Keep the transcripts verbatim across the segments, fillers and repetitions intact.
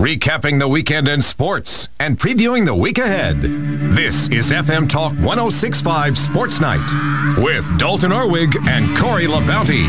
recapping the weekend in sports and previewing the week ahead. This is F M Talk one oh six point five Sports Night with Dalton Orwig and Corey LaBounty.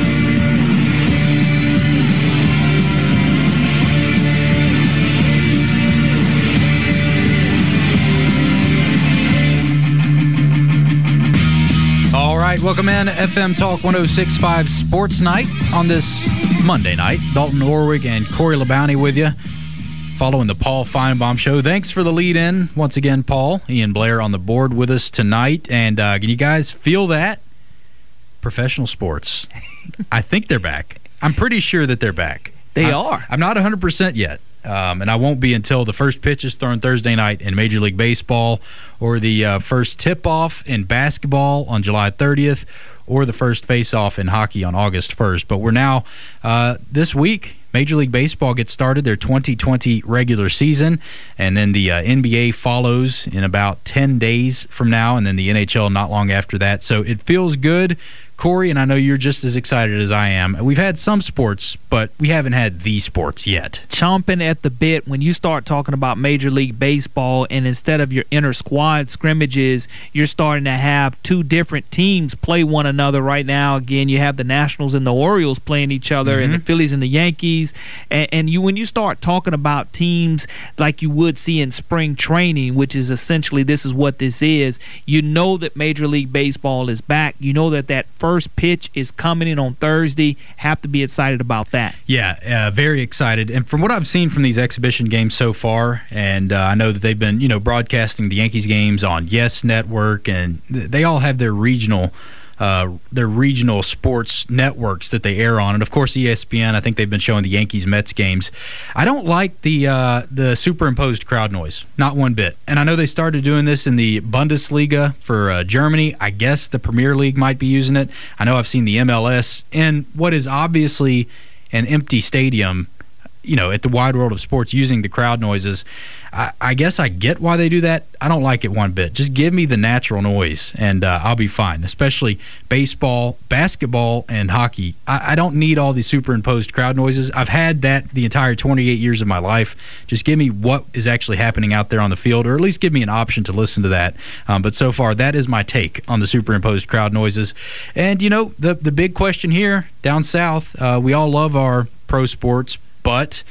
All right, welcome in F M Talk one oh six point five Sports Night on this Monday night. Dalton Orwig and Corey LaBounty with you, following the Paul Feinbaum Show. Thanks for the lead-in once again, Paul. Ian Blair on the board with us tonight. And uh, can you guys feel that? Professional sports. I think they're back. I'm pretty sure that they're back. They I'm, are. I'm not one hundred percent yet. Um, and I won't be until the first pitch is thrown Thursday night in Major League Baseball, or the uh, first tip-off in basketball on July thirtieth, or the first face-off in hockey on August first. But we're now, uh, this week, Major League Baseball gets started, their twenty twenty regular season, and then the uh, N B A follows in about ten days from now, and then the N H L not long after that. So it feels good, Corey, and I know you're just as excited as I am. We've had some sports, but we haven't had the sports yet. Chomping at the bit when you start talking about Major League Baseball, and instead of your inter-squad scrimmages, you're starting to have two different teams play one another right now. Again, you have the Nationals and the Orioles playing each other, mm-hmm. and the Phillies and the Yankees. And, and you, when you start talking about teams like you would see in spring training, which is essentially this is what this is, you know that Major League Baseball is back. You know that that first pitch is coming in on Thursday. Have to be excited about that. Yeah, uh, very excited. And from what I've seen from these exhibition games so far, and uh, I know that they've been, you know, broadcasting the Yankees games on Yes Network, and they all have their regional Uh, their regional sports networks that they air on, and of course E S P N. I think they've been showing the Yankees-Mets games. I don't like the uh, the superimposed crowd noise, not one bit. And I know they started doing this in the Bundesliga for uh, Germany. I guess the Premier League might be using it. I know I've seen the M L S in what is obviously an empty stadium, you know, at the wide world of sports, using the crowd noises. I, I guess I get why they do that. I don't like it one bit. Just give me the natural noise, and uh, I'll be fine, especially baseball, basketball, and hockey. I, I don't need all these superimposed crowd noises. I've had that the entire twenty-eight years of my life. Just give me what is actually happening out there on the field, or at least give me an option to listen to that. Um, but so far, that is my take on the superimposed crowd noises. And, you know, the, the big question here down south, uh, we all love our pro sports, but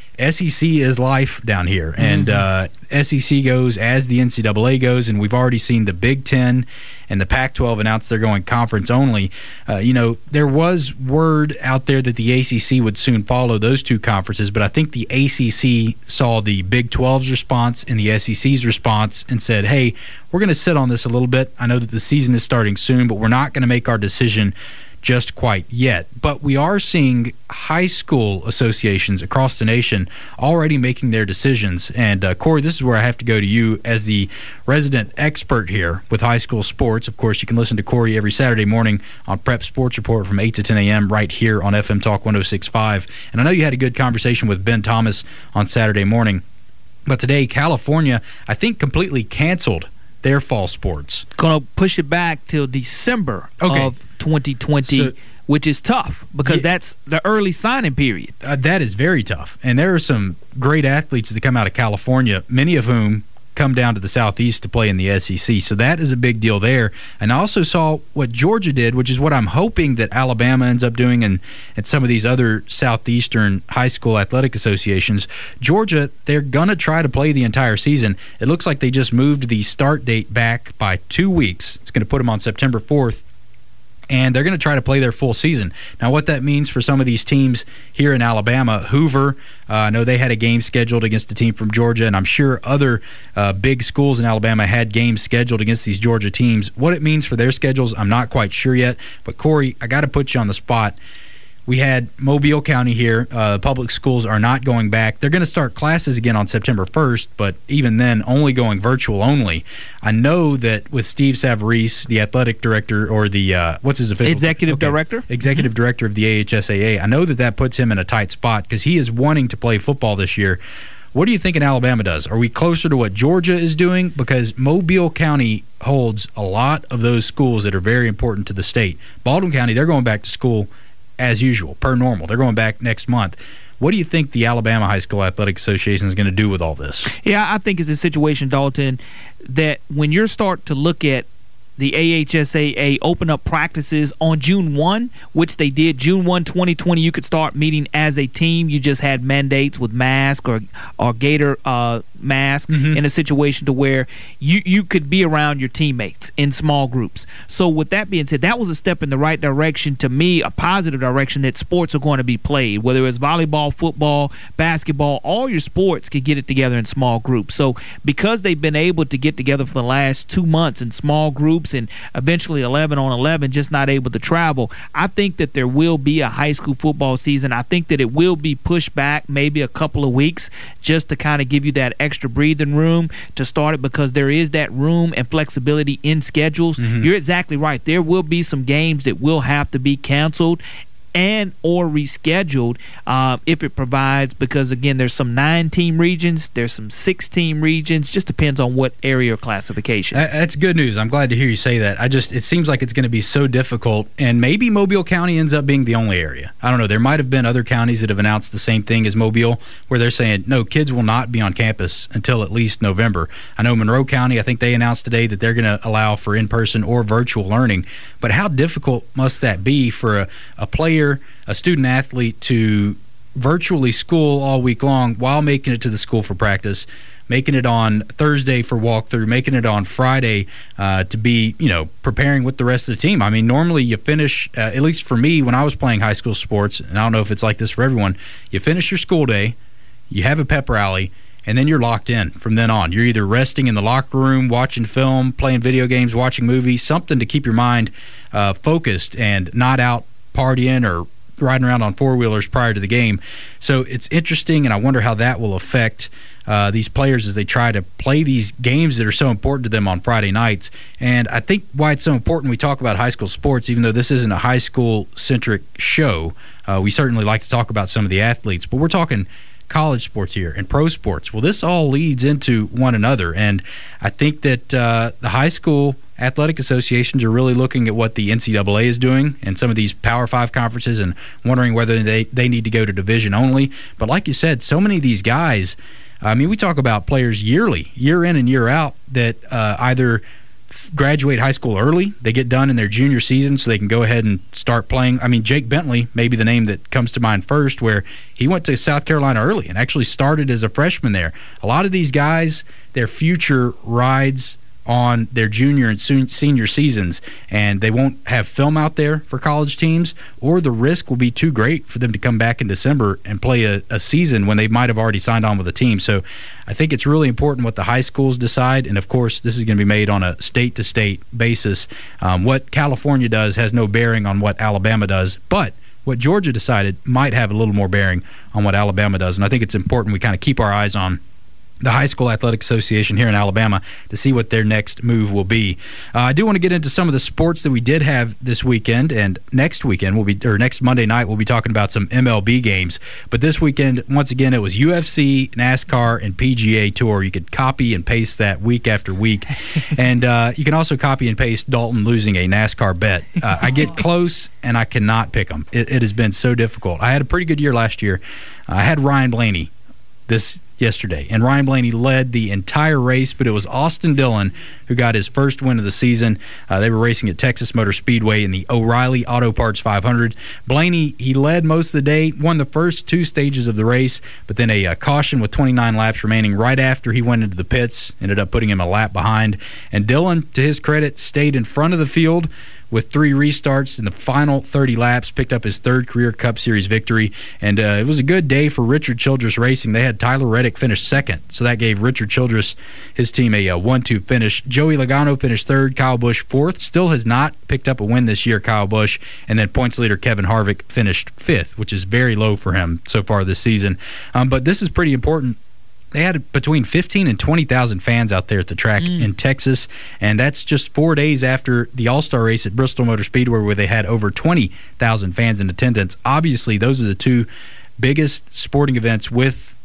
S E C is life down here, and uh, S E C goes as the N C double A goes, and we've already seen the Big Ten and the Pac twelve announce they're going conference only. Uh, you know, there was word out there that the A C C would soon follow those two conferences, but I think the A C C saw the Big twelve's response and the S E C's response and said, hey, we're going to sit on this a little bit. I know that the season is starting soon, but we're not going to make our decision just quite yet. But we are seeing high school associations across the nation already making their decisions. And uh, Corey, this is where I have to go to you as the resident expert here with high school sports. Of course, you can listen to Corey every Saturday morning on Prep Sports Report from eight to ten a.m. right here on F M Talk one oh six point five. And I know you had a good conversation with Ben Thomas on Saturday morning. But today, California, I think, completely canceled their fall sports. Going to push it back till December okay. of twenty twenty, so, which is tough because yeah, that's the early signing period. Uh, that is very tough. And there are some great athletes that come out of California, many of whom come down to the Southeast to play in the S E C. So that is a big deal there. And I also saw what Georgia did, which is what I'm hoping that Alabama ends up doing, and, and some of these other Southeastern high school athletic associations. Georgia, they're going to try to play the entire season. It looks like they just moved the start date back by two weeks. It's going to put them on September fourth. And they're going to try to play their full season. Now, what that means for some of these teams here in Alabama, Hoover, uh, I know they had a game scheduled against a team from Georgia, and I'm sure other uh, big schools in Alabama had games scheduled against these Georgia teams. What it means for their schedules, I'm not quite sure yet. But, Corey, I got to put you on the spot. We had Mobile County here. Uh, public schools are not going back. They're going to start classes again on September first, but even then, only going virtual only. I know that with Steve Savarese, the athletic director, or the, uh, what's his official? Executive okay. director? Executive mm-hmm. director of the A H S A A. I know that that puts him in a tight spot because he is wanting to play football this year. What do you think in Alabama does? Are we closer to what Georgia is doing? Because Mobile County holds a lot of those schools that are very important to the state. Baldwin County, they're going back to school as usual, per normal. They're going back next month. What do you think the Alabama High School Athletic Association is going to do with all this? Yeah, I think it's a situation, Dalton, that when you're starting to look at the A H S A A open up practices on June first, which they did. June first, twenty twenty, you could start meeting as a team. You just had mandates with mask or or gator uh, mask mm-hmm. in a situation to where you, you could be around your teammates in small groups. So with that being said, that was a step in the right direction, to me, a positive direction that sports are going to be played, whether it's volleyball, football, basketball, all your sports could get it together in small groups. So because they've been able to get together for the last two months in small groups and eventually eleven on eleven, just not able to travel, I think that there will be a high school football season. I think that it will be pushed back maybe a couple of weeks just to kind of give you that extra breathing room to start it, because there is that room and flexibility in schedules. Mm-hmm. You're exactly right. There will be some games that will have to be canceled and or rescheduled uh, if it provides, because again, there's some nine-team regions, there's some six-team regions. Just depends on what area or classification. That's good news. I'm glad to hear you say that. I just it seems like it's going to be so difficult, and maybe Mobile County ends up being the only area. I don't know. There might have been other counties that have announced the same thing as Mobile, where they're saying no, kids will not be on campus until at least November. I know Monroe County, I think they announced today that they're going to allow for in-person or virtual learning. But how difficult must that be for a, a player, a student athlete, to virtually school all week long while making it to the school for practice, making it on Thursday for walkthrough, making it on Friday uh, to be, you know, preparing with the rest of the team. I mean, normally you finish, uh, at least for me when I was playing high school sports, and I don't know if it's like this for everyone, you finish your school day, you have a pep rally, and then you're locked in from then on. You're either resting in the locker room, watching film, playing video games, watching movies, something to keep your mind uh, focused and not out partying or riding around on four-wheelers prior to the game. So it's interesting, and I wonder how that will affect uh, these players as they try to play these games that are so important to them on Friday nights. And I think why it's so important we talk about high school sports, even though this isn't a high school-centric show, uh, we certainly like to talk about some of the athletes, but we're talking college sports here and pro sports. Well, this all leads into one another, and I think that uh, the high school athletic associations are really looking at what the N C double A is doing and some of these Power Five conferences and wondering whether they, they need to go to division only. But like you said, so many of these guys, I mean, we talk about players yearly, year in and year out, that uh, either graduate high school early, they get done in their junior season so they can go ahead and start playing. I mean, Jake Bentley may be the name that comes to mind first, where he went to South Carolina early and actually started as a freshman there. A lot of these guys, their future rides on their junior and senior seasons, and they won't have film out there for college teams, or the risk will be too great for them to come back in December and play a, a season when they might have already signed on with a team. So I think it's really important what the high schools decide, and of course this is going to be made on a state-to-state basis. Um, what California does has no bearing on what Alabama does, but what Georgia decided might have a little more bearing on what Alabama does, and I think it's important we kind of keep our eyes on the High School Athletic Association here in Alabama to see what their next move will be. Uh, I do want to get into some of the sports that we did have this weekend, and next weekend we'll be, or next Monday night we'll be talking about some M L B games. But this weekend, once again, it was U F C, NASCAR, and P G A Tour. You could copy and paste that week after week, and uh, you can also copy and paste Dalton losing a NASCAR bet. Uh, I get close and I cannot pick them. It, it has been so difficult. I had a pretty good year last year. Uh, I had Ryan Blaney this yesterday, and Ryan Blaney led the entire race, but it was Austin Dillon who got his first win of the season. Uh, they were racing at Texas Motor Speedway in the O'Reilly Auto Parts five hundred. Blaney, he led most of the day, won the first two stages of the race, but then a uh, caution with twenty-nine laps remaining right after he went into the pits ended up putting him a lap behind. And Dillon, to his credit, stayed in front of the field with three restarts in the final thirty laps, picked up his third career Cup Series victory. And uh, it was a good day for Richard Childress Racing. They had Tyler Reddick finish second, so that gave Richard Childress, his team, a one two finish. Joey Logano finished third, Kyle Busch fourth. Still has not picked up a win this year, Kyle Busch. And then points leader Kevin Harvick finished fifth, which is very low for him so far this season. Um, but this is pretty important. They had between fifteen and twenty thousand fans out there at the track mm. in Texas, and that's just four days after the All-Star race at Bristol Motor Speedway, where they had over twenty thousand fans in attendance. Obviously, those are the two biggest sporting events with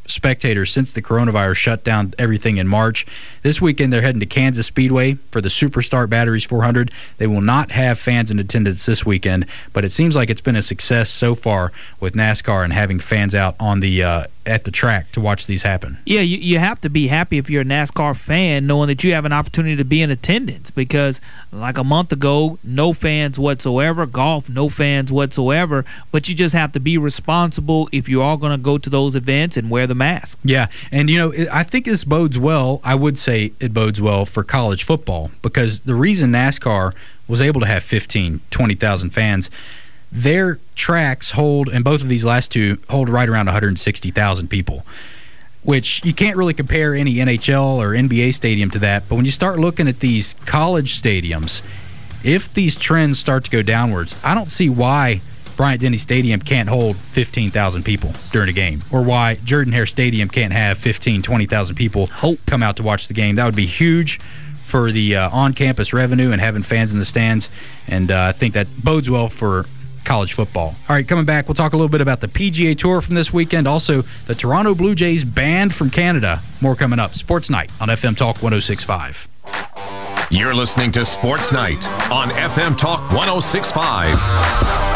spectators since the coronavirus shut down everything in March. This weekend, they're heading to Kansas Speedway for the Superstart Batteries four hundred. They will not have fans in attendance this weekend, but it seems like it's been a success so far with NASCAR and having fans out on the uh, at the track to watch these happen. Yeah, you, you have to be happy if you're a NASCAR fan knowing that you have an opportunity to be in attendance, because like a month ago, no fans whatsoever. Golf, no fans whatsoever. But you just have to be responsible if you are going to go to those events and wear the mask. Yeah, and you know, I think this bodes well. I would say it bodes well for college football, because the reason NASCAR was able to have fifteen, twenty thousand fans, their tracks hold, and both of these last two hold right around one hundred sixty thousand people, which you can't really compare any N H L or N B A stadium to that. But when you start looking at these college stadiums, if these trends start to go downwards, I don't see why Bryant-Denny Stadium can't hold fifteen thousand people during a game, or why Jordan-Hare Stadium can't have fifteen, twenty thousand people come out to watch the game. That would be huge for the uh, on-campus revenue and having fans in the stands, and uh, I think that bodes well for college football. All right, coming back, we'll talk a little bit about the P G A Tour from this weekend, also the Toronto Blue Jays banned from Canada. More coming up. Sports Night on F M Talk one oh six point five. You're listening to Sports Night on F M Talk one oh six point five.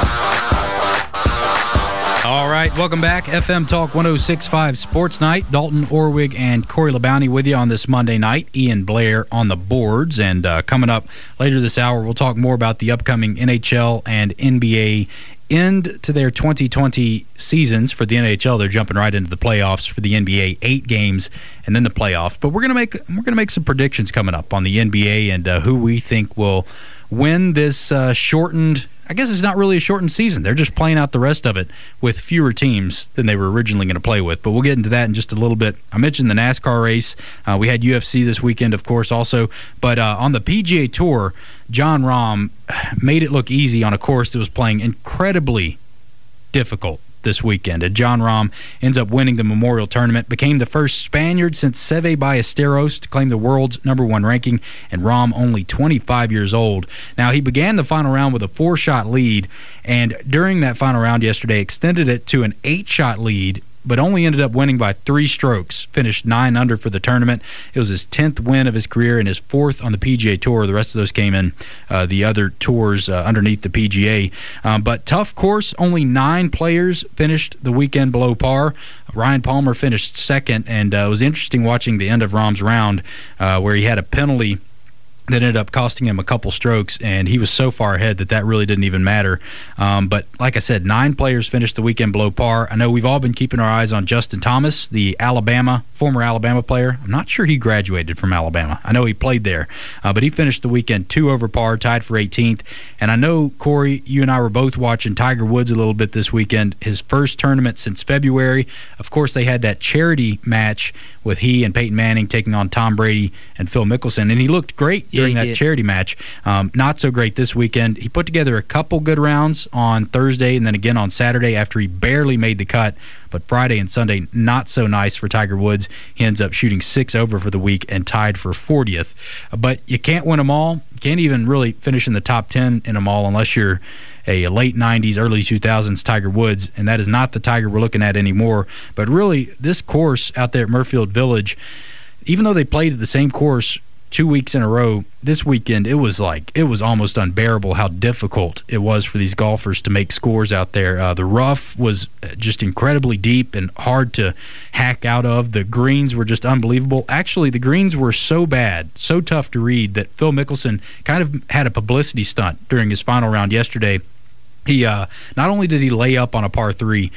All right, welcome back. F M Talk one oh six point five Sports Night. Dalton Orwig and Corey LeBounty with you on this Monday night. Ian Blair on the boards. And uh, coming up later this hour, we'll talk more about the upcoming N H L and N B A end to their twenty twenty seasons. For the N H L, they're jumping right into the playoffs. For the N B A, eight games and then the playoffs. But we're gonna make we're gonna make some predictions coming up on the N B A and uh, who we think will win this uh, shortened. I guess it's not really a shortened season. They're just playing out the rest of it with fewer teams than they were originally going to play with. But we'll get into that in just a little bit. I mentioned the NASCAR race. Uh, we had U F C this weekend, of course, also. But uh, on the P G A Tour, Jon Rahm made it look easy on a course that was playing incredibly difficult this weekend. And Jon Rahm ends up winning the Memorial Tournament, became the first Spaniard since Seve Ballesteros to claim the world's number one ranking, and Rahm only twenty-five years old. Now, he began the final round with a four-shot lead, and during that final round yesterday extended it to an eight-shot lead, but only ended up winning by three strokes, finished nine under for the tournament. It was his tenth win of his career and his fourth on the P G A Tour. The rest of those came in uh, the other tours uh, underneath the P G A. Um, but tough course, only nine players finished the weekend below par. Ryan Palmer finished second, and uh, it was interesting watching the end of Rahm's round uh, where he had a penalty that ended up costing him a couple strokes, and he was so far ahead that that really didn't even matter. Um, but like I said, nine players finished the weekend below par. I know we've all been keeping our eyes on Justin Thomas, the Alabama, former Alabama player. I'm not sure he graduated from Alabama. I know he played there, uh, but he finished the weekend two over par, tied for eighteenth. And I know, Corey, you and I were both watching Tiger Woods a little bit this weekend, his first tournament since February. Of course, they had that charity match with he and Peyton Manning taking on Tom Brady and Phil Mickelson, and he looked great during that did. charity match. Um, not so great this weekend. He put together a couple good rounds on Thursday and then again on Saturday after he barely made the cut. But Friday and Sunday, not so nice for Tiger Woods. He ends up shooting six over for the week and tied for fortieth. But you can't win them all. You can't even really finish in the top ten in them all unless you're a late nineties, early two thousands Tiger Woods, and that is not the Tiger we're looking at anymore. But really, this course out there at Murfield Village, even though they played at the same course two weeks in a row, this weekend it was like it was almost unbearable how difficult it was for these golfers to make scores out there. Uh, the rough was just incredibly deep and hard to hack out of. The greens were just unbelievable. Actually, the greens were so bad, so tough to read, that Phil Mickelson kind of had a publicity stunt during his final round yesterday. He uh, not only did he lay up on a par three,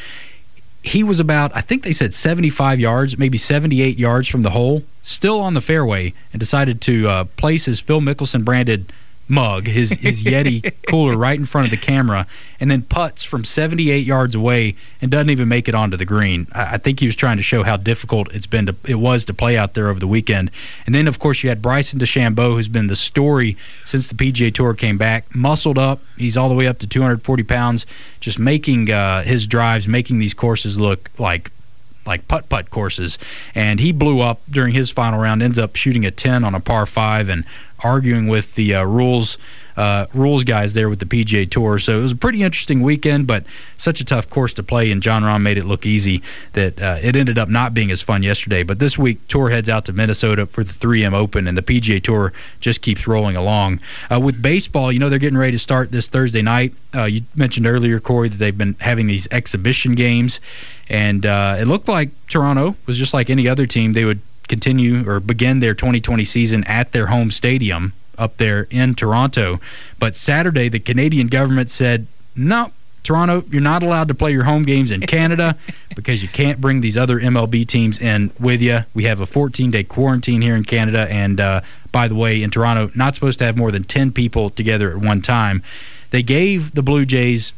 he was about, I think they said seventy-five yards, maybe seventy-eight yards from the hole, still on the fairway, and decided to uh, place his Phil Mickelson branded mug, his, his Yeti cooler, right in front of the camera, and then putts from seventy-eight yards away and doesn't even make it onto the green. I, I think he was trying to show how difficult it's been to, it was to play out there over the weekend. And then, of course, you had Bryson DeChambeau, who's been the story since the P G A Tour came back, muscled up. He's all the way up to two hundred forty pounds, just making uh, his drives, making these courses look like like putt-putt courses. And he blew up during his final round, ends up shooting a ten on a par five and arguing with the uh, rules uh, rules guys there with the P G A Tour. So it was a pretty interesting weekend, but such a tough course to play, and Jon Rahm made it look easy that uh, it ended up not being as fun yesterday. But this week, Tour heads out to Minnesota for the three M Open, and the P G A Tour just keeps rolling along. Uh, with baseball, you know, they're getting ready to start this Thursday night. Uh, you mentioned earlier, Corey, that they've been having these exhibition games, and uh, it looked like Toronto was just like any other team. They would continue or begin their twenty twenty season at their home stadium up there in Toronto. But Saturday, the Canadian government said, no, Toronto, you're not allowed to play your home games in Canada because you can't bring these other M L B teams in with you. We have a fourteen-day quarantine here in Canada, and uh, by the way, in Toronto, not supposed to have more than ten people together at one time. They gave the Blue Jays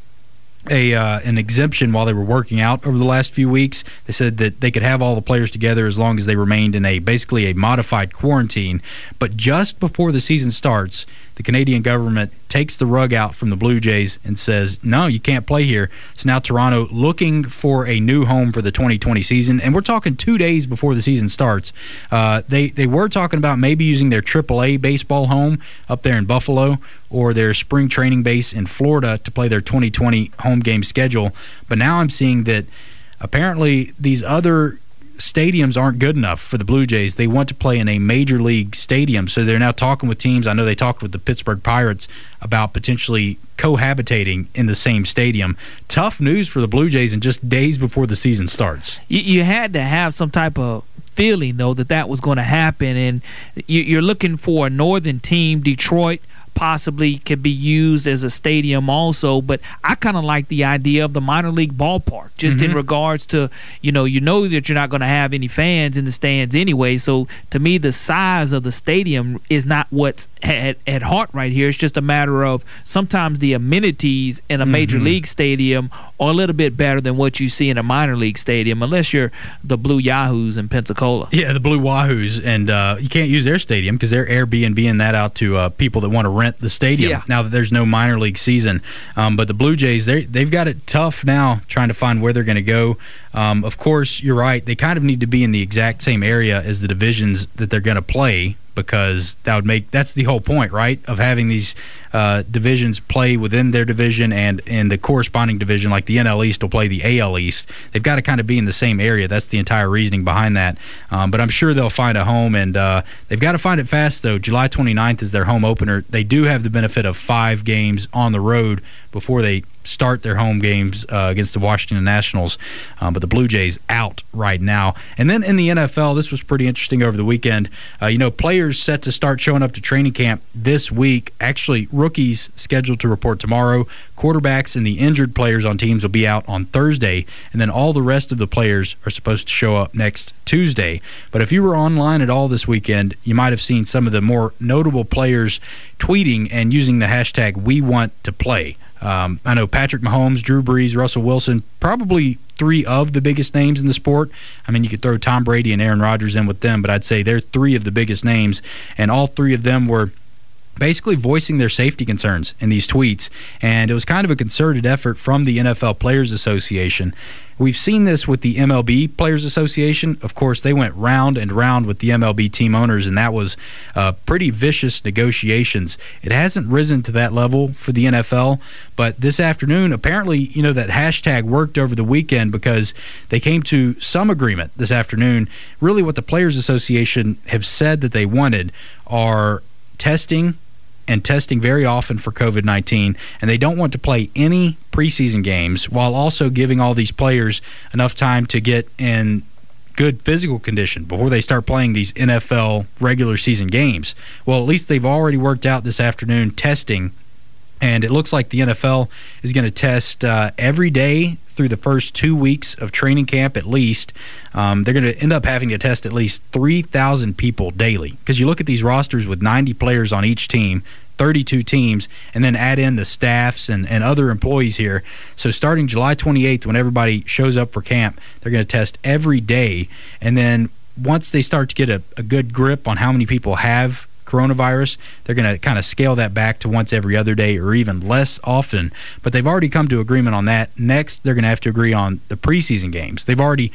a uh, an exemption while they were working out over the last few weeks. They said that they could have all the players together as long as they remained in a basically a modified quarantine. But just before the season starts, the Canadian government takes the rug out from the Blue Jays and says, no, you can't play here. So now Toronto looking for a new home for the twenty twenty season, and we're talking two days before the season starts. Uh, they, they were talking about maybe using their triple A baseball home up there in Buffalo or their spring training base in Florida to play their twenty twenty home game schedule. But now I'm seeing that apparently these other stadiums aren't good enough for the Blue Jays. They want to play in a major league stadium, so they're now talking with teams. I know they talked with the Pittsburgh Pirates about potentially cohabitating in the same stadium. Tough news for the Blue Jays, and just days before the season starts. You, you had to have some type of feeling, though, that that was going to happen, and you, you're looking for a northern team. Detroit possibly could be used as a stadium also, but I kind of like the idea of the minor league ballpark, just mm-hmm. in regards to, you know, you know that you're not going to have any fans in the stands anyway, so to me the size of the stadium is not what's at, at heart right here. It's just a matter of sometimes the amenities in a mm-hmm. major league stadium are a little bit better than what you see in a minor league stadium, unless you're the Blue Yahoos in Pensacola. Yeah, the Blue Wahoos, and uh, you can't use their stadium because they're Airbnb-ing that out to uh, people that want to rent the stadium yeah. now that there's no minor league season. Um, but the Blue Jays, they they've got it tough now trying to find where they're going to go. Um, of course, you're right. They kind of need to be in the exact same area as the divisions that they're going to play, because that would make that's the whole point, right, of having these uh, divisions play within their division, and in the corresponding division, like the N L East will play the A L East. They've got to kind of be in the same area. That's the entire reasoning behind that. Um, but I'm sure they'll find a home, and uh, they've got to find it fast, though. July twenty-ninth is their home opener. They do have the benefit of five games on the road before they start their home games uh, against the Washington Nationals. Um, but the Blue Jays out right now. And then in the N F L, this was pretty interesting over the weekend. Uh, you know, players set to start showing up to training camp this week. Actually, rookies scheduled to report tomorrow. Quarterbacks and the injured players on teams will be out on Thursday. And then all the rest of the players are supposed to show up next Tuesday. But if you were online at all this weekend, you might have seen some of the more notable players tweeting and using the hashtag We Want to Play. Um, I know Patrick Mahomes, Drew Brees, Russell Wilson, probably three of the biggest names in the sport. I mean, you could throw Tom Brady and Aaron Rodgers in with them, but I'd say they're three of the biggest names, and all three of them were basically voicing their safety concerns in these tweets. And it was kind of a concerted effort from the N F L Players Association. We've seen this with the M L B Players Association. Of course, they went round and round with the M L B team owners, and that was uh, pretty vicious negotiations. It hasn't risen to that level for the N F L, but this afternoon, apparently, you know, that hashtag worked over the weekend because they came to some agreement this afternoon. Really what the Players Association have said that they wanted are testing and testing very often for COVID nineteen, and they don't want to play any preseason games while also giving all these players enough time to get in good physical condition before they start playing these N F L regular season games. Well, at least they've already worked out this afternoon testing, and it looks like the N F L is going to test uh, every day through the first two weeks of training camp at least. Um, they're going to end up having to test at least three thousand people daily, because you look at these rosters with ninety players on each team, thirty-two teams, and then add in the staffs and, and other employees here. So starting July twenty-eighth, when everybody shows up for camp, they're going to test every day. And then once they start to get a, a good grip on how many people have coronavirus, they're going to kind of scale that back to once every other day or even less often. But they've already come to agreement on that. Next, they're going to have to agree on the preseason games. They've already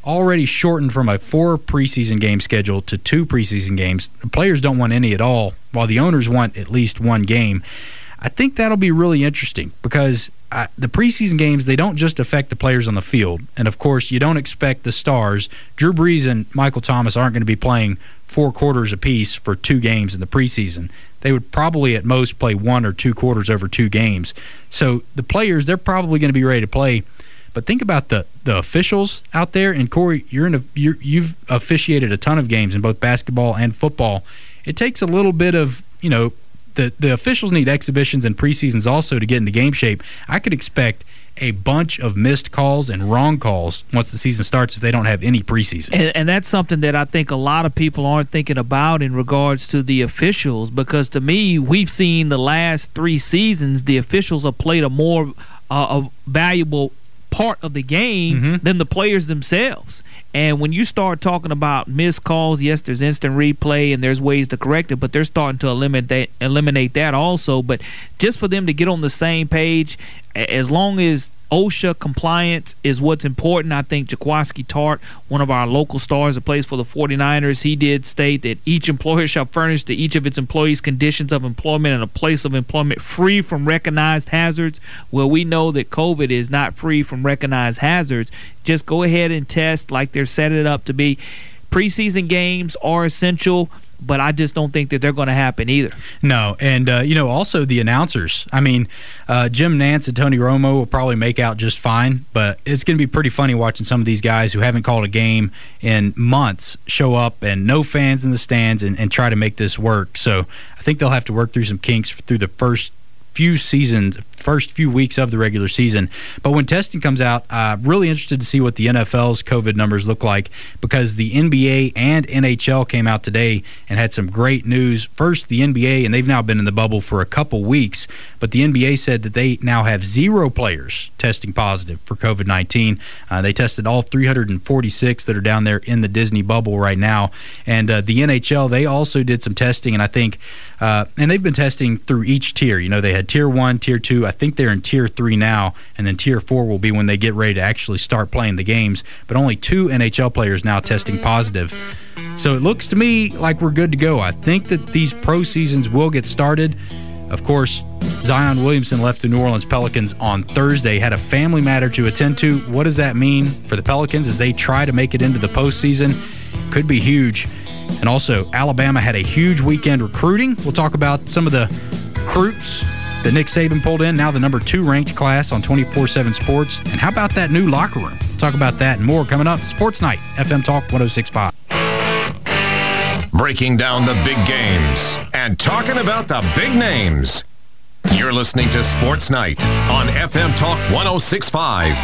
already shortened from a four preseason game schedule to two preseason games. The players don't want any at all, while the owners want at least one game. I think that'll be really interesting because uh, the preseason games, they don't just affect the players on the field. And, of course, you don't expect the stars. Drew Brees and Michael Thomas aren't going to be playing four quarters apiece for two games in the preseason. They would probably at most play one or two quarters over two games. So the players, they're probably going to be ready to play. But think about the, the officials out there. And, Corey, you're in a, you're, you've officiated a ton of games in both basketball and football. It takes a little bit of, you know, The, the officials need exhibitions and preseasons also to get into game shape. I could expect a bunch of missed calls and wrong calls once the season starts if they don't have any preseason. And, and that's something that I think a lot of people aren't thinking about in regards to the officials, because to me, we've seen the last three seasons, the officials have played a more uh, a valuable part of the game mm-hmm. than the players themselves. And when you start talking about missed calls, yes, there's instant replay and there's ways to correct it, but they're starting to eliminate that, eliminate that also. But just for them to get on the same page, as long as OSHA compliance is what's important. I think Jaquiski Tartt, one of our local stars that plays for the forty-niners, he did state that each employer shall furnish to each of its employees conditions of employment and a place of employment free from recognized hazards. Well, we know that COVID is not free from recognized hazards. Just go ahead and test like they're setting it up to be. Preseason games are essential, but I just don't think that they're going to happen either. No, and, uh, you know, also the announcers. I mean, uh, Jim Nantz and Tony Romo will probably make out just fine, but it's going to be pretty funny watching some of these guys who haven't called a game in months show up and no fans in the stands and, and try to make this work. So I think they'll have to work through some kinks through the first few seasons, first few weeks of the regular season. But when testing comes out, I'm uh, really interested to see what the N F L's COVID numbers look like, because the N B A and N H L came out today and had some great news. First, the N B A, and they've now been in the bubble for a couple weeks, but the N B A said that they now have zero players testing positive for COVID nineteen. Uh, they tested all three hundred forty-six that are down there in the Disney bubble right now. And uh, the N H L, they also did some testing, and I think, uh, and they've been testing through each tier. You know, they had tier one, tier two. I think they're in tier three now, and then tier four will be when they get ready to actually start playing the games. But only two N H L players now testing positive. So it looks to me like we're good to go. I think that these pro seasons will get started. Of course, Zion Williamson left the New Orleans Pelicans on Thursday, had a family matter to attend to. What does that mean for the Pelicans as they try to make it into the postseason? Could be huge. And also, Alabama had a huge weekend recruiting. We'll talk about some of the recruits that Nick Saban pulled in, now the number two ranked class on twenty-four seven Sports. And how about that new locker room? We'll talk about that and more coming up. Sports Night, F M Talk one oh six point five. Breaking down the big games and talking about the big names. You're listening to Sports Night on F M Talk one oh six point five.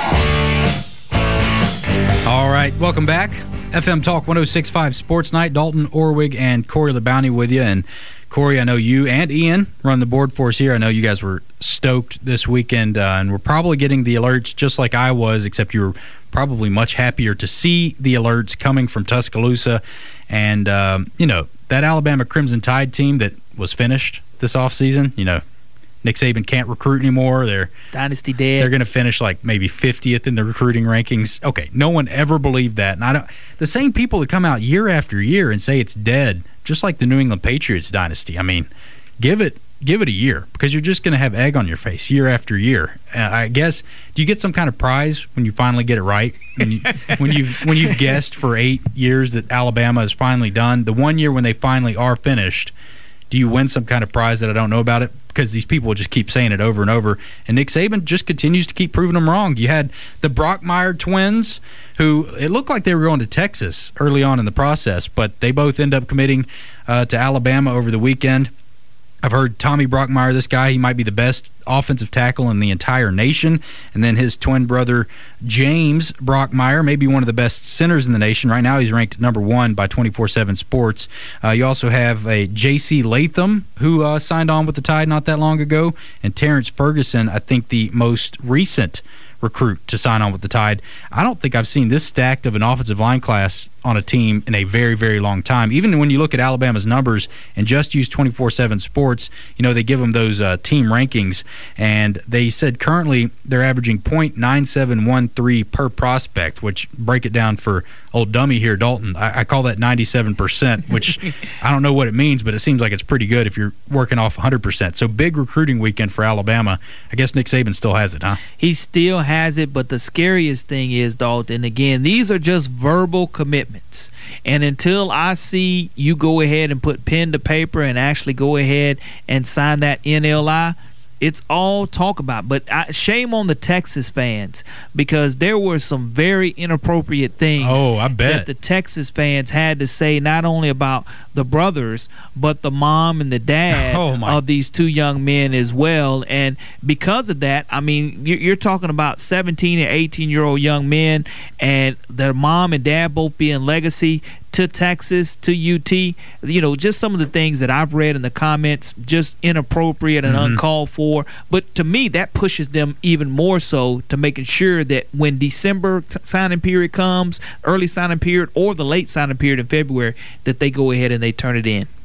All right, welcome back. F M Talk one oh six point five Sports Night. Dalton Orwig and Corey LeBounty with you. And Corey, I know you and Ian run the board for us here. I know you guys were stoked this weekend, uh, and we're probably getting the alerts just like I was, except you were probably much happier to see the alerts coming from Tuscaloosa. And, um, you know, that Alabama Crimson Tide team that was finished this offseason, you know, Nick Saban can't recruit anymore. They're Dynasty dead. They're going to finish like maybe fiftieth in the recruiting rankings. Okay, no one ever believed that. And I don't. The same people that come out year after year and say it's dead, just like the New England Patriots dynasty. I mean, give it give it a year, because you're just going to have egg on your face year after year. Uh, I guess. Do you get some kind of prize when you finally get it right? When you when you've when you've guessed for eight years that Alabama is finally done, the one year when they finally are finished, do you win some kind of prize that I don't know about it? Because these people will just keep saying it over and over. And Nick Saban just continues to keep proving them wrong. You had the Brockmeyer twins, who it looked like they were going to Texas early on in the process, but they both end up committing uh, to Alabama over the weekend. I've heard Tommy Brockmeyer, this guy, he might be the best offensive tackle in the entire nation. And then his twin brother, James Brockmeyer, maybe one of the best centers in the nation. Right now he's ranked number one by twenty-four seven Sports. Uh, you also have a J C Latham, who uh, signed on with the Tide not that long ago. And Terrence Ferguson, I think the most recent recruit to sign on with the Tide. I don't think I've seen this stacked of an offensive line class on a team in a very, very long time. Even when you look at Alabama's numbers and just use twenty-four seven Sports, you know, they give them those uh, team rankings, and they said currently they're averaging point nine seven one three per prospect, which, break it down for old dummy here, Dalton, I, I call that ninety-seven percent, which I don't know what it means, but it seems like it's pretty good if you're working off one hundred percent. So big recruiting weekend for Alabama. I guess Nick Saban still has it, huh? He still has it, but the scariest thing is, Dalton, again, these are just verbal commitments. And until I see you go ahead and put pen to paper and actually go ahead and sign that N L I, it's all talk about. But I, shame on the Texas fans, because there were some very inappropriate things oh, I bet. that the Texas fans had to say, not only about the brothers, but the mom and the dad oh, of these two young men as well. And because of that, I mean, you're talking about seventeen and eighteen-year-old young men, and their mom and dad both being legacy to Texas, to U T. You know, just some of the things that I've read in the comments, just inappropriate and mm-hmm. uncalled for. But to me, that pushes them even more so to making sure that when December t- signing period comes, early signing period, or the late signing period in February, that they go ahead and they turn it in.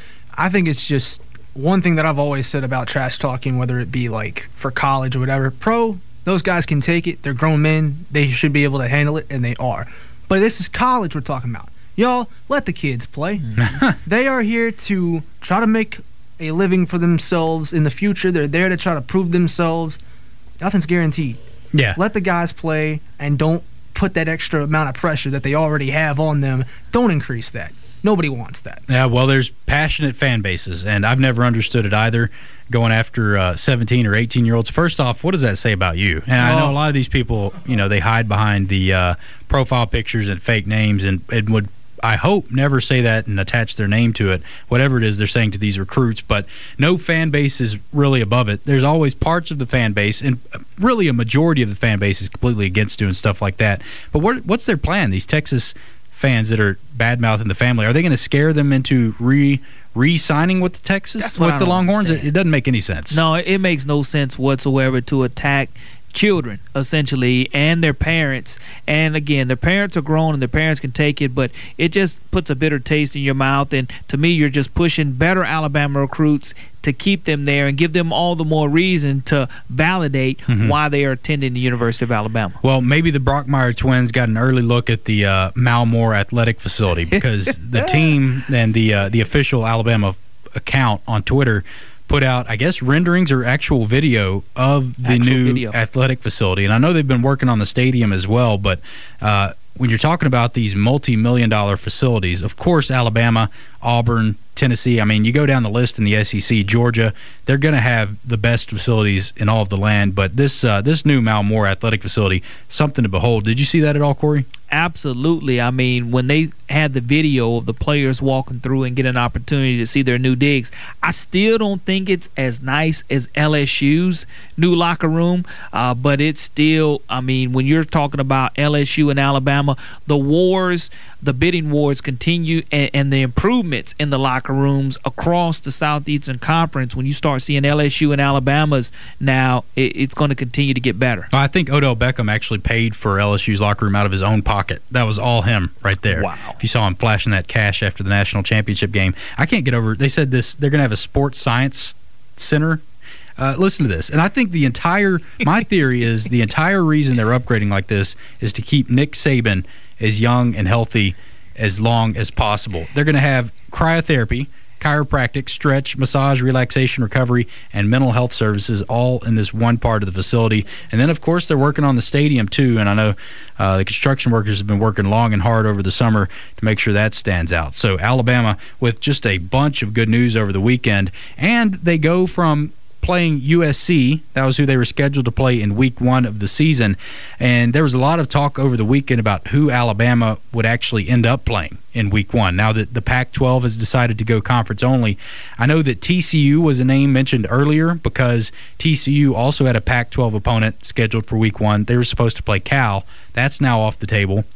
I think it's just one thing that I've always said about trash talking, whether it be like for college or whatever. Pro, those guys can take it. They're grown men. They should be able to handle it, and they are. But this is college we're talking about. Y'all, let the kids play. They are here to try to make a living for themselves in the future. They're there to try to prove themselves. Nothing's guaranteed. Yeah. Let the guys play, and don't put that extra amount of pressure that they already have on them. Don't increase that. Nobody wants that. Yeah, well, there's passionate fan bases, and I've never understood it either, going after uh, seventeen or eighteen-year-olds. First off, what does that say about you? And I know a lot of these people, you know, they hide behind the uh, profile pictures and fake names, and it would, I hope, never say that and attach their name to it, whatever it is they're saying to these recruits. But no fan base is really above it. There's always parts of the fan base, and really a majority of the fan base is completely against doing stuff like that. But what, what's their plan? These Texas fans that are bad-mouthing the family, are they going to scare them into re re-signing with the Texas, with the Longhorns? It, it doesn't make any sense. No, it makes no sense whatsoever to attack children, essentially, and their parents. And again, their parents are grown and their parents can take it, but it just puts a bitter taste in your mouth. And to me, you're just pushing better Alabama recruits to keep them there and give them all the more reason to validate mm-hmm. why they are attending the University of Alabama. Well, maybe the Brockmeyer twins got an early look at the uh, Malmore Athletic Facility, because the team and the uh, the official Alabama account on Twitter put out, I guess, renderings or actual video of the actual new video. athletic facility. And I know they've been working on the stadium as well, but uh, when you're talking about these multi-million dollar facilities, of course, Alabama, Auburn, Tennessee, I mean, you go down the list in the S E C, Georgia, they're going to have the best facilities in all of the land. But this uh, this new Malmore Athletic Facility, something to behold. Did you see that at all, Corey? Absolutely. I mean, when they had the video of the players walking through and get an opportunity to see their new digs, I still don't think it's as nice as L S U's new locker room, uh, but it's still, I mean, when you're talking about L S U and Alabama, the wars, the bidding wars continue, and, and the improvements in the locker rooms across the Southeastern Conference, when you start seeing L S U and Alabama's now, it, it's going to continue to get better. I think Odell Beckham actually paid for L S U's locker room out of his own pocket. That was all him right there. Wow. If you saw him flashing that cash after the national championship game. I can't get over it. They said this, they're going to have a sports science center. Uh, listen to this. And I think the entire, my theory is the entire reason they're upgrading like this is to keep Nick Saban as young and healthy as long as possible. They're going to have cryotherapy, chiropractic, stretch, massage, relaxation, recovery, and mental health services all in this one part of the facility. And then, of course, they're working on the stadium, too. And I know uh, the construction workers have been working long and hard over the summer to make sure that stands out. So Alabama with just a bunch of good news over the weekend. And they go from playing U S C. That was who they were scheduled to play in week one of the season. And there was a lot of talk over the weekend about who Alabama would actually end up playing in week one. Now that the Pac twelve has decided to go conference only, I know that T C U was a name mentioned earlier because T C U also had a Pac twelve opponent scheduled for week one. They were supposed to play Cal. That's now off the table.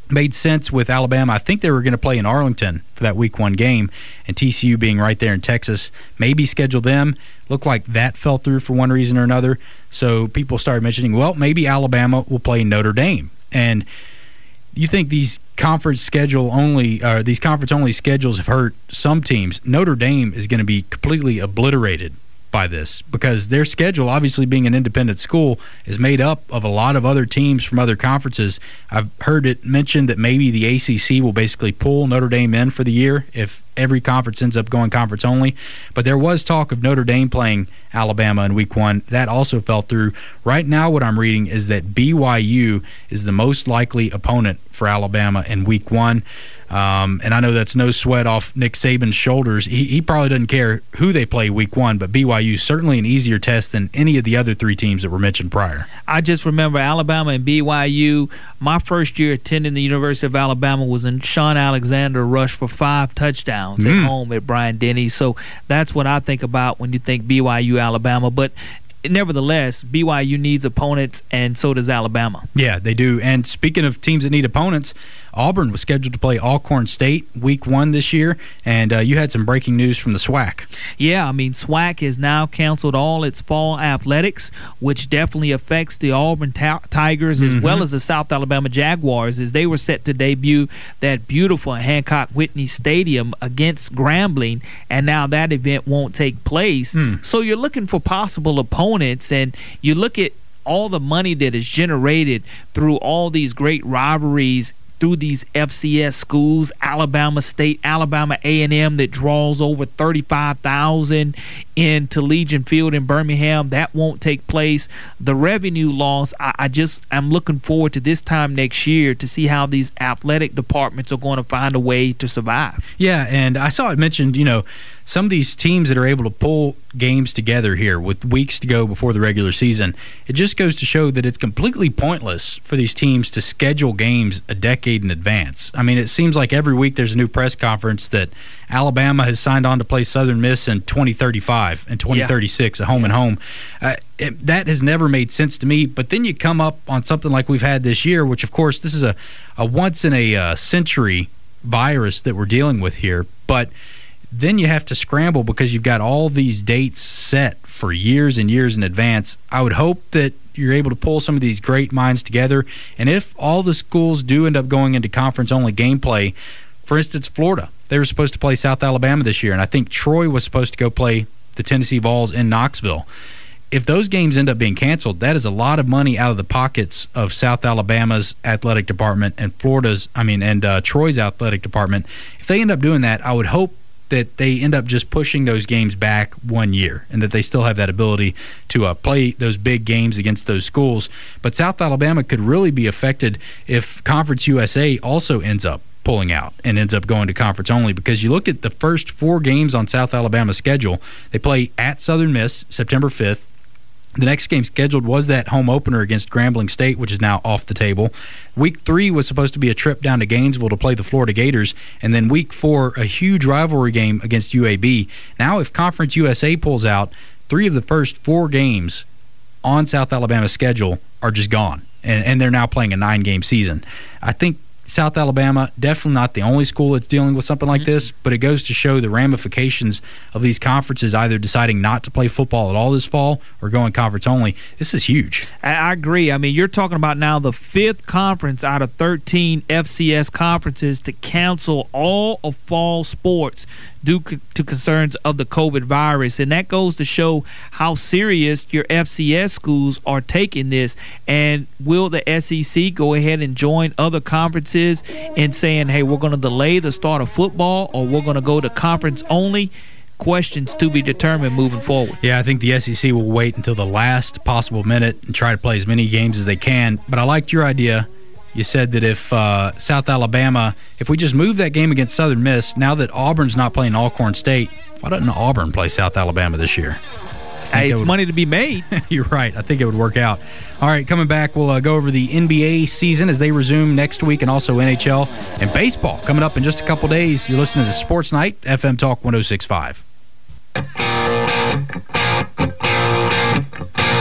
made sense with Alabama. I think they were going to play in Arlington for that week one game, and T C U being right there in Texas, maybe schedule them. Looked like that fell through for one reason or another. So people started mentioning, well, maybe Alabama will play Notre Dame. And you think these conference schedule only, or these conference only schedules have hurt some teams. Notre Dame is going to be completely obliterated by this because their schedule, obviously being an independent school, is made up of a lot of other teams from other conferences. I've heard it mentioned that maybe the A C C will basically pull Notre Dame in for the year if every conference ends up going conference only. But there was talk of Notre Dame playing Alabama in week one. That also fell through. Right now what I'm reading is that B Y U is the most likely opponent for Alabama in week one. Um, and I know that's no sweat off Nick Saban's shoulders. He, he probably doesn't care who they play week one, but B Y U certainly an easier test than any of the other three teams that were mentioned prior. I just remember Alabama and B Y U. My first year attending the University of Alabama was in Sean Alexander rushed for five touchdowns mm. at home at Bryant-Denny. So that's what I think about when you think B Y U, Alabama. But nevertheless, B Y U needs opponents, and so does Alabama. Yeah, they do. And speaking of teams that need opponents, Auburn was scheduled to play Alcorn State week one this year, and uh, you had some breaking news from the SWAC. Yeah, I mean, SWAC has now canceled all its fall athletics, which definitely affects the Auburn ta- Tigers as mm-hmm. well as the South Alabama Jaguars, as they were set to debut that beautiful Hancock Whitney Stadium against Grambling, and now that event won't take place. Mm. So you're looking for possible opponents, and you look at all the money that is generated through all these great rivalries through these F C S schools, Alabama State, Alabama A and M that draws over thirty-five thousand into Legion Field in Birmingham. That won't take place. The revenue loss, I, I just, I'm looking forward to this time next year to see how these athletic departments are going to find a way to survive. Yeah, and I saw it mentioned, you know, some of these teams that are able to pull games together here with weeks to go before the regular season, it just goes to show that it's completely pointless for these teams to schedule games a decade in advance. I mean, it seems like every week there's a new press conference that Alabama has signed on to play Southern Miss in twenty thirty-five and twenty thirty-six, yeah. a home yeah. and home. Uh, it, that has never made sense to me. But then you come up on something like we've had this year, which, of course, this is a, a once-in-a-century virus that we're dealing with here. But then you have to scramble because you've got all these dates set for years and years in advance. I would hope that you're able to pull some of these great minds together. And if all the schools do end up going into conference-only gameplay, for instance, Florida, they were supposed to play South Alabama this year, and I think Troy was supposed to go play the Tennessee Vols in Knoxville. If those games end up being canceled, that is a lot of money out of the pockets of South Alabama's athletic department and Florida's, I mean, and uh, Troy's athletic department. If they end up doing that, I would hope that they end up just pushing those games back one year and that they still have that ability to uh, play those big games against those schools. But South Alabama could really be affected if Conference U S A also ends up pulling out and ends up going to conference only, because you look at the first four games on South Alabama's schedule. They play at Southern Miss September fifth. The next game scheduled was that home opener against Grambling State, which is now off the table. Week three was supposed to be a trip down to Gainesville to play the Florida Gators, and then week four, a huge rivalry game against U A B. Now, if Conference U S A pulls out, three of the first four games on South Alabama's schedule are just gone, and, and they're now playing a nine-game season. I think South Alabama, definitely not the only school that's dealing with something like this, but it goes to show the ramifications of these conferences either deciding not to play football at all this fall or going conference only. This is huge. I agree. I mean, you're talking about now the fifth conference out of thirteen F C S conferences to cancel all of fall sports due to concerns of the COVID virus. And that goes to show how serious your F C S schools are taking this. And will the S E C go ahead and join other conferences in saying, hey, we're going to delay the start of football, or we're going to go to conference only? Questions to be determined moving forward. Yeah, I think the S E C will wait until the last possible minute and try to play as many games as they can. But I liked your idea. You said that if uh, South Alabama, if we just move that game against Southern Miss, now that Auburn's not playing Alcorn State, why doesn't Auburn play South Alabama this year? Hey, it's would, money to be made. You're right. I think it would work out. All right, coming back, we'll uh, go over the N B A season as they resume next week, and also N H L and baseball coming up in just a couple days. You're listening to Sports Night, F M Talk one oh six point five.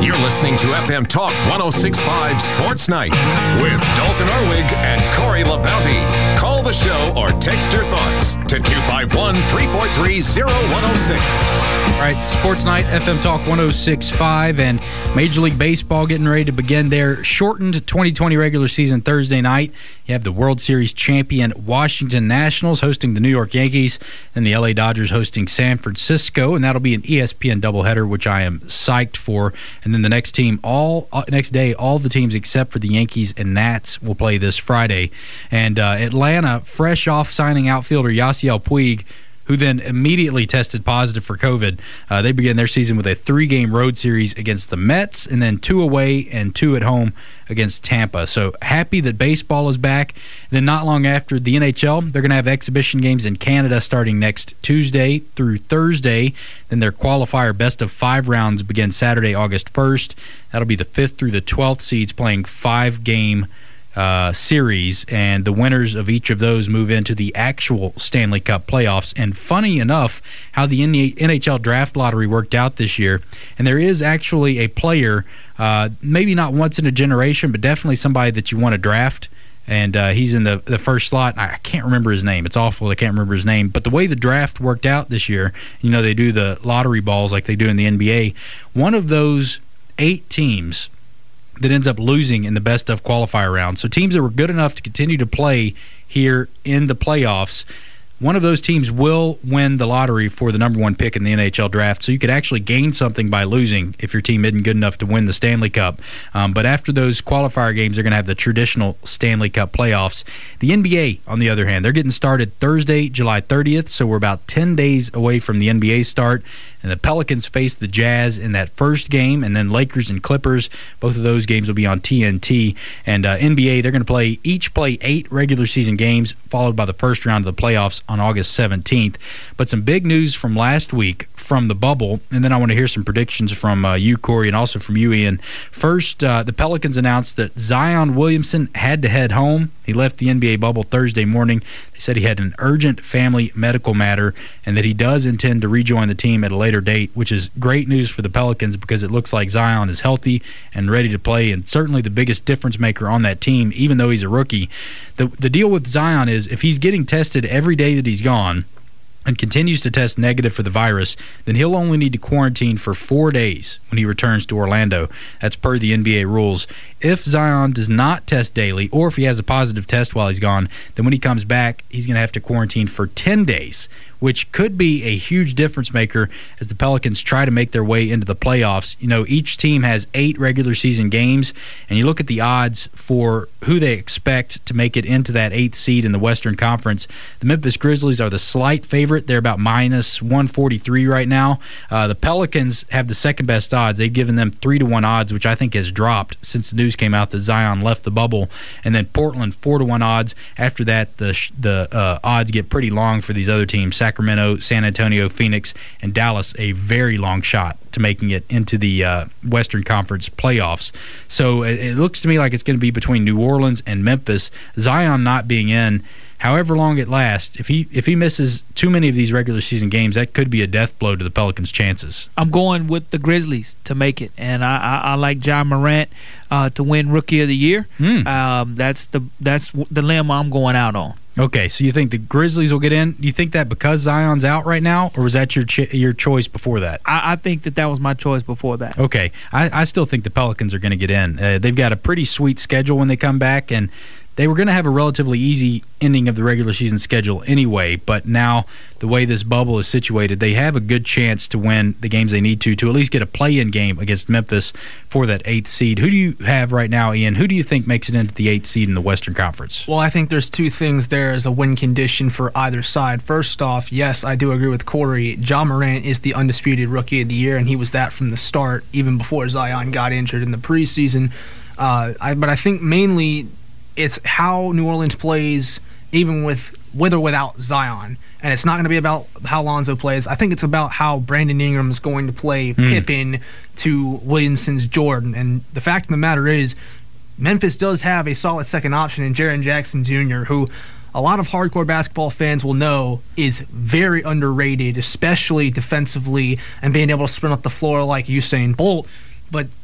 You're listening to F M Talk one oh six point five Sports Night with Dalton Arwig and Corey LaBounty. Call the show or text your thoughts to two five one, three four three, oh one oh six. All right, Sports Night, F M Talk one oh six point five, and Major League Baseball getting ready to begin their shortened twenty twenty regular season Thursday night. You have the World Series champion Washington Nationals hosting the New York Yankees, and the L A Dodgers hosting San Francisco, and that'll be an E S P N doubleheader, which I am psyched for. And then the next team, all uh, next day, all the teams except for the Yankees and Nats will play this Friday. And uh, Atlanta, fresh off signing outfielder Yasiel Puig, who then immediately tested positive for COVID. Uh, they begin their season with a three-game road series against the Mets, and then two away and two at home against Tampa. So happy that baseball is back. Then not long after, the N H L, they're going to have exhibition games in Canada starting next Tuesday through Thursday. Then their qualifier best of five rounds begin Saturday, August first. That'll be the fifth through the twelfth seeds playing five-game Uh, series, and the winners of each of those move into the actual Stanley Cup playoffs. And funny enough, how the N H L draft lottery worked out this year, and there is actually a player, uh, maybe not once in a generation, but definitely somebody that you want to draft, and uh, he's in the, the first slot. I can't remember his name. It's awful I can't remember his name, but the way the draft worked out this year, you know, they do the lottery balls like they do in the N B A. One of those eight teams that ends up losing in the best of qualifier round. So teams that were good enough to continue to play here in the playoffs, one of those teams will win the lottery for the number one pick in the N H L draft. So you could actually gain something by losing if your team isn't good enough to win the Stanley Cup. Um, but after those qualifier games, they're going to have the traditional Stanley Cup playoffs. The N B A, on the other hand, they're getting started Thursday, July thirtieth, so we're about ten days away from the N B A start. And the Pelicans face the Jazz in that first game, and then Lakers and Clippers. Both of those games will be on T N T. And uh, N B A, they're going to play each play eight regular season games, followed by the first round of the playoffs on August seventeenth. But some big news from last week from the bubble, and then I want to hear some predictions from uh, you, Corey, and also from you, Ian. First, uh, the Pelicans announced that Zion Williamson had to head home. He left the N B A bubble Thursday morning. They said he had an urgent family medical matter and that he does intend to rejoin the team at a later date, which is great news for the Pelicans because it looks like Zion is healthy and ready to play, and certainly the biggest difference maker on that team, even though he's a rookie. The, the deal with Zion is if he's getting tested every day that he's gone and continues to test negative for the virus, then he'll only need to quarantine for four days when he returns to Orlando. That's per the N B A rules. If Zion does not test daily, or if he has a positive test while he's gone, then when he comes back, he's going to have to quarantine for ten days, which could be a huge difference maker as the Pelicans try to make their way into the playoffs. You know, each team has eight regular season games, and you look at the odds for who they expect to make it into that eighth seed in the Western Conference. The Memphis Grizzlies are the slight favorite. They're about minus one forty-three right now. Uh, the Pelicans have the second best odds. They've given them three to one odds, which I think has dropped since the news came out that Zion left the bubble. And then Portland, four to one odds. After that, the the uh, odds get pretty long for these other teams. Sacramento, San Antonio, Phoenix, and Dallas, a very long shot to making it into the uh, Western Conference playoffs. So it, it looks to me like it's going to be between New Orleans and Memphis. Zion not being in, however long it lasts, if he if he misses too many of these regular season games, that could be a death blow to the Pelicans' chances. I'm going with the Grizzlies to make it, and I, I, I like Ja Morant uh, to win Rookie of the Year. Mm. Um, that's the that's the limb I'm going out on. Okay, so you think the Grizzlies will get in? Do you think that because Zion's out right now, or was that your ch- your choice before that? I, I think that that was my choice before that. Okay, I, I still think the Pelicans are going to get in. Uh, they've got a pretty sweet schedule when they come back, and they were going to have a relatively easy ending of the regular season schedule anyway, but now the way this bubble is situated, they have a good chance to win the games they need to, to at least get a play-in game against Memphis for that eighth seed. Who do you have right now, Ian? Who do you think makes it into the eighth seed in the Western Conference? Well, I think there's two things there as a win condition for either side. First off, yes, I do agree with Corey. Ja Morant is the undisputed Rookie of the Year, and he was that from the start, even before Zion got injured in the preseason. Uh, I, but I think mainly it's how New Orleans plays, even with with or without Zion. And it's not going to be about how Lonzo plays. I think it's about how Brandon Ingram is going to play mm. Pippen to Williamson's Jordan. And the fact of the matter is, Memphis does have a solid second option in Jaren Jackson Junior, who a lot of hardcore basketball fans will know is very underrated, especially defensively and being able to sprint up the floor like Usain Bolt. But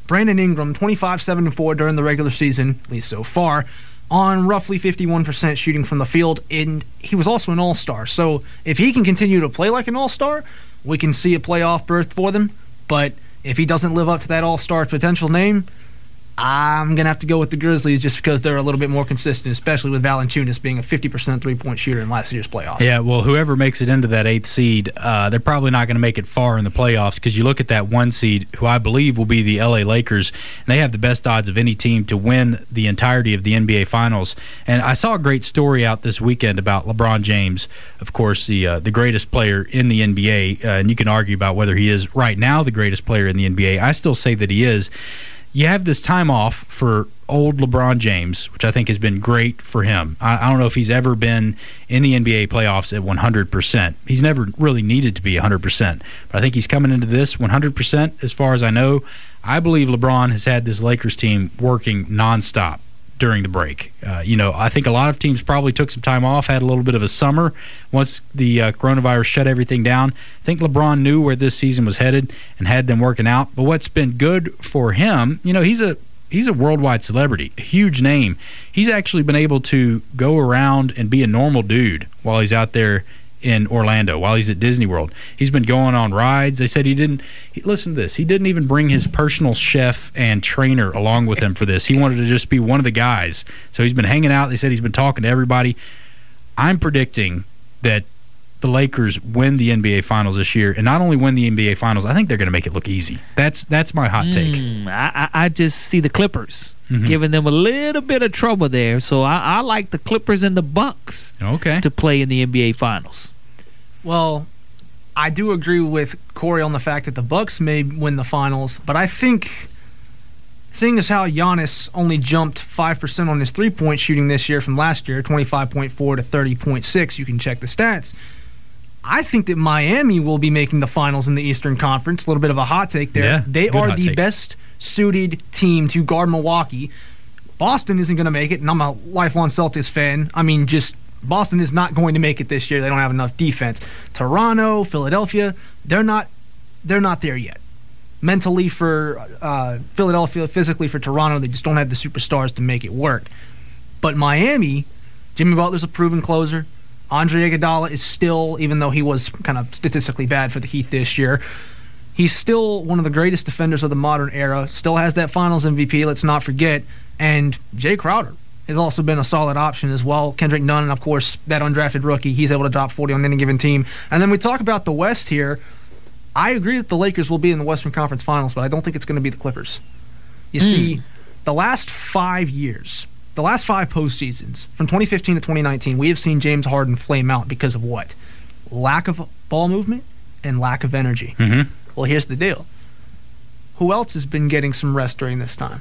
Brandon Ingram, twenty-five, seven, and four during the regular season, at least so far, on roughly fifty-one percent shooting from the field, and he was also an all-star. So if he can continue to play like an all-star, we can see a playoff berth for them. But if he doesn't live up to that all-star potential name, I'm going to have to go with the Grizzlies just because they're a little bit more consistent, especially with Valanciunas being a fifty percent three-point shooter in last year's playoffs. Yeah, well, whoever makes it into that eighth seed, uh, they're probably not going to make it far in the playoffs because you look at that one seed, who I believe will be the L A Lakers, and they have the best odds of any team to win the entirety of the N B A Finals. And I saw a great story out this weekend about LeBron James, of course, the uh, the greatest player in the N B A, uh, and you can argue about whether he is right now the greatest player in the N B A. I still say that he is. You have this time off for old LeBron James, which I think has been great for him. I, I don't know if he's ever been in the N B A playoffs at one hundred percent. He's never really needed to be one hundred percent. But I think he's coming into this one hundred percent as far as I know. I believe LeBron has had this Lakers team working nonstop during the break. Uh, you know, I think a lot of teams probably took some time off, had a little bit of a summer once the uh, coronavirus shut everything down. I think LeBron knew where this season was headed and had them working out. But what's been good for him, you know, he's a he's a worldwide celebrity, a huge name. He's actually been able to go around and be a normal dude while he's out there in Orlando, while he's at Disney World. He's been going on rides. They said he didn't he, listen to this, he didn't even bring his personal chef and trainer along with him for this. He wanted to just be one of the guys. So he's been hanging out. They said he's been talking to everybody. I'm predicting that the Lakers win the N B A Finals this year, and not only win the N B A Finals, I think they're going to make it look easy. That's that's my hot take. Mm, I, I just see the Clippers mm-hmm. giving them a little bit of trouble there. So I, I like the Clippers and the Bucks okay. to play in the N B A Finals. Well, I do agree with Corey on the fact that the Bucks may win the finals, but I think, seeing as how Giannis only jumped five percent on his three-point shooting this year from last year, twenty-five point four to thirty point six, you can check the stats, I think that Miami will be making the finals in the Eastern Conference. A little bit of a hot take there. Yeah, they are the take. best suited team to guard Milwaukee. Boston isn't going to make it, and I'm a lifelong Celtics fan. I mean, just Boston is not going to make it this year. They don't have enough defense. Toronto, Philadelphia, they're not they're not there yet. Mentally for uh, Philadelphia, physically for Toronto, they just don't have the superstars to make it work. But Miami, Jimmy Butler's a proven closer. Andre Iguodala is still, even though he was kind of statistically bad for the Heat this year, he's still one of the greatest defenders of the modern era. Still has that Finals M V P, let's not forget. And Jay Crowder has also been a solid option as well. Kendrick Nunn, and of course, that undrafted rookie, he's able to drop forty on any given team. And then we talk about the West here. I agree that the Lakers will be in the Western Conference Finals, but I don't think it's going to be the Clippers. You mm. see, the last five years, the last five postseasons, from twenty fifteen to twenty nineteen, we have seen James Harden flame out because of what? Lack of ball movement and lack of energy. Mm-hmm. Well, here's the deal. Who else has been getting some rest during this time?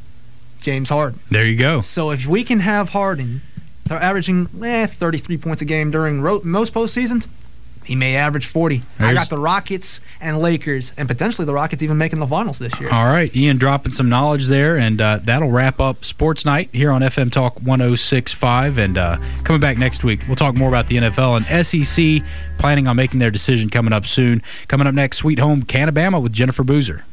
James Harden. There you go. So if we can have Harden, they're averaging eh, thirty-three points a game during ro- most postseasons, he may average forty. There's, I got the Rockets and Lakers, and potentially the Rockets even making the finals this year. All right, Ian dropping some knowledge there, and uh, that'll wrap up Sports Night here on F M Talk one oh six point five. And uh, coming back next week, we'll talk more about the N F L and S E C planning on making their decision coming up soon. Coming up next, Sweet Home Canabama with Jennifer Boozer.